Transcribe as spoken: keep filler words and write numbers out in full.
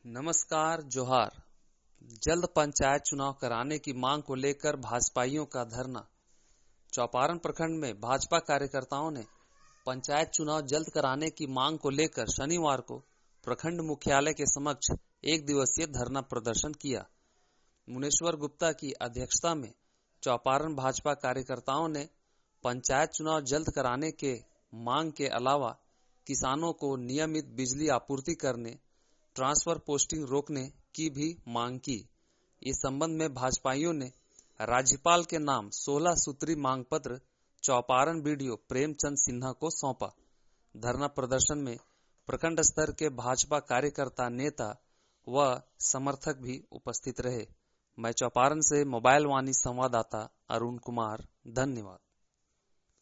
नमस्कार जोहार। जल्द पंचायत चुनाव कराने की मांग को लेकर भाजपाइयों का धरना। चौपारण प्रखंड में भाजपा कार्यकर्ताओं ने पंचायत चुनाव जल्द कराने की मांग को लेकर शनिवार को प्रखंड मुख्यालय के समक्ष एक दिवसीय धरना प्रदर्शन किया। मुनेश्वर गुप्ता की अध्यक्षता में चौपारण भाजपा कार्यकर्ताओं ने पंचायत चुनाव जल्द कराने के मांग के अलावा किसानों को नियमित बिजली आपूर्ति करने, ट्रांसफर पोस्टिंग रोकने की भी मांग की। इस संबंध में भाजपाइयों ने राज्यपाल के नाम सोलह सूत्री मांग पत्र चौपारण बीडीओ प्रेमचंद सिन्हा को सौंपा। धरना प्रदर्शन में प्रखंड स्तर के भाजपा कार्यकर्ता, नेता व समर्थक भी उपस्थित रहे। मैं चौपारण से मोबाइल वाणी संवाददाता अरुण कुमार, धन्यवाद।